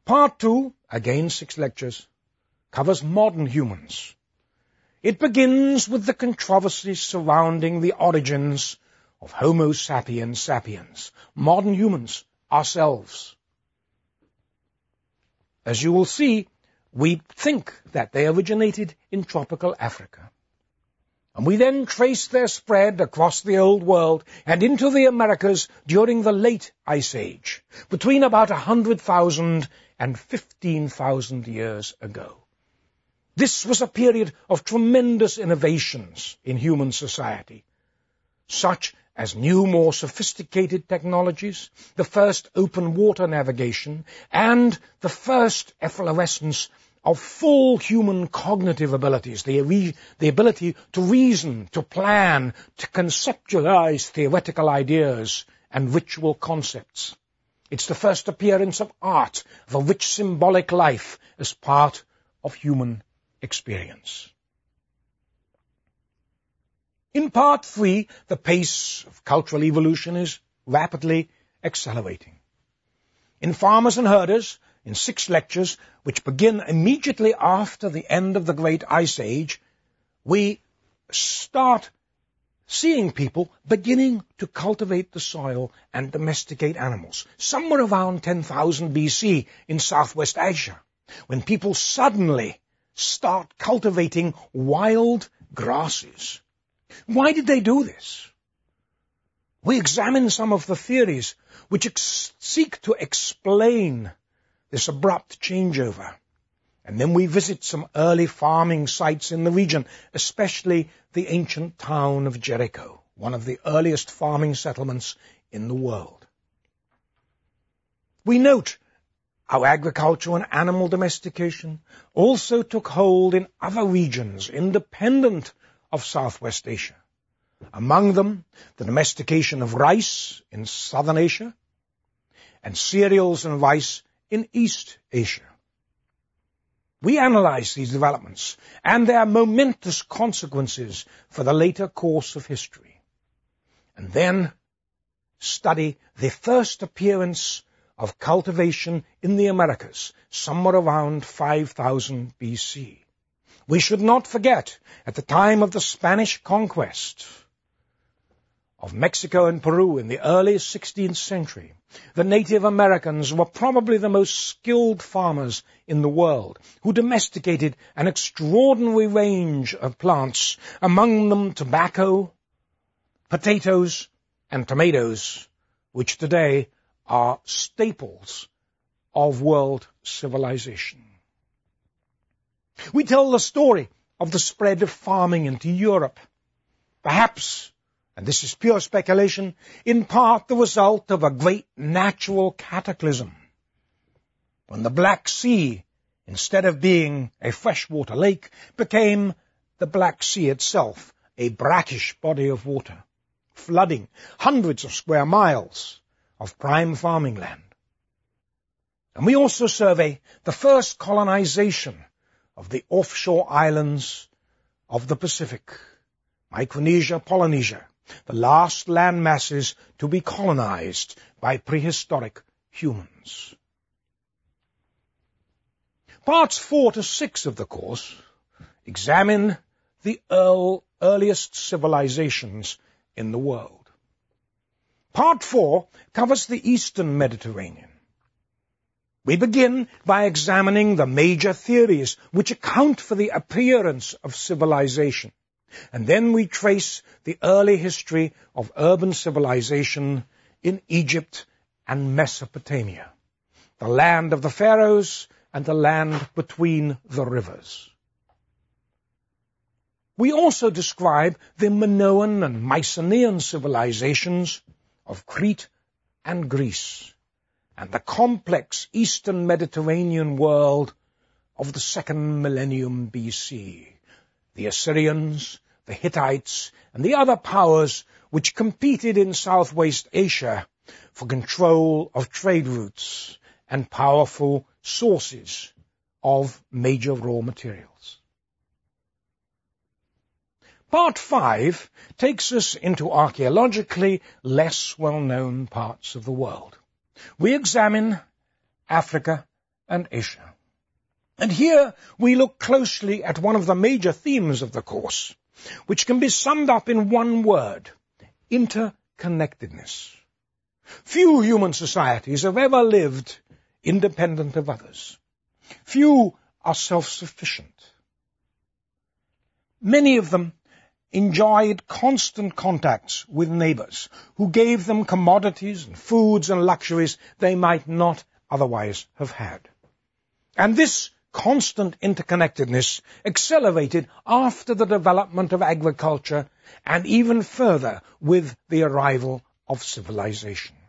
Part 2, again 6 lectures, covers modern humans. It begins with the controversies surrounding the origins of Homo sapiens sapiens, modern humans, ourselves. As you will see, we think that they originated in tropical Africa. And we then trace their spread across the Old World and into the Americas during the late Ice Age, between about 100,000 and 15,000 years ago. This was a period of tremendous innovations in human society, such as new, more sophisticated technologies, the first open water navigation, and the first efflorescence of full human cognitive abilities, the ability to reason, to plan, to conceptualize theoretical ideas and ritual concepts. It's the first appearance of art, of a rich symbolic life as part of human experience. In Part 3, the pace of cultural evolution is rapidly accelerating. In Farmers and Herders, in 6 lectures, which begin immediately after the end of the Great Ice Age, we start seeing people beginning to cultivate the soil and domesticate animals, somewhere around 10,000 BC in Southwest Asia, when people suddenly start cultivating wild grasses. Why did they do this? We examine some of the theories which seek to explain this abrupt changeover. And then we visit some early farming sites in the region, especially the ancient town of Jericho, one of the earliest farming settlements in the world. We note how agriculture and animal domestication also took hold in other regions independent of Southwest Asia. Among them, the domestication of rice in Southern Asia and cereals and rice in East Asia. We analyze these developments and their momentous consequences for the later course of history, and then study the first appearance of cultivation in the Americas, somewhere around 5000 BC. We should not forget, at the time of the Spanish conquest of Mexico and Peru in the early 16th century, the Native Americans were probably the most skilled farmers in the world, who domesticated an extraordinary range of plants, among them tobacco, potatoes, and tomatoes, which today are staples of world civilization. We tell the story of the spread of farming into Europe, perhaps, and this is pure speculation, in part the result of a great natural cataclysm, when the Black Sea, instead of being a freshwater lake, became the Black Sea itself, a brackish body of water, flooding hundreds of square miles of prime farming land. And we also survey the first colonization of the offshore islands of the Pacific, Micronesia, Polynesia, the last land masses to be colonized by prehistoric humans. Parts 4 to 6 of the course examine the earliest civilizations in the world. Part 4 covers the Eastern Mediterranean. We begin by examining the major theories which account for the appearance of civilization, and then we trace the early history of urban civilization in Egypt and Mesopotamia, the land of the pharaohs and the land between the rivers. We also describe the Minoan and Mycenaean civilizations of Crete and Greece, and the complex Eastern Mediterranean world of the 2nd millennium BC, the Assyrians, the Hittites, and the other powers which competed in Southwest Asia for control of trade routes and powerful sources of major raw materials. Part 5 takes us into archaeologically less well-known parts of the world. We examine Africa and Asia. And here we look closely at one of the major themes of the course, which can be summed up in one word: interconnectedness. Few human societies have ever lived independent of others. Few are self-sufficient. Many of them enjoyed constant contacts with neighbors who gave them commodities and foods and luxuries they might not otherwise have had. And this constant interconnectedness accelerated after the development of agriculture and even further with the arrival of civilization.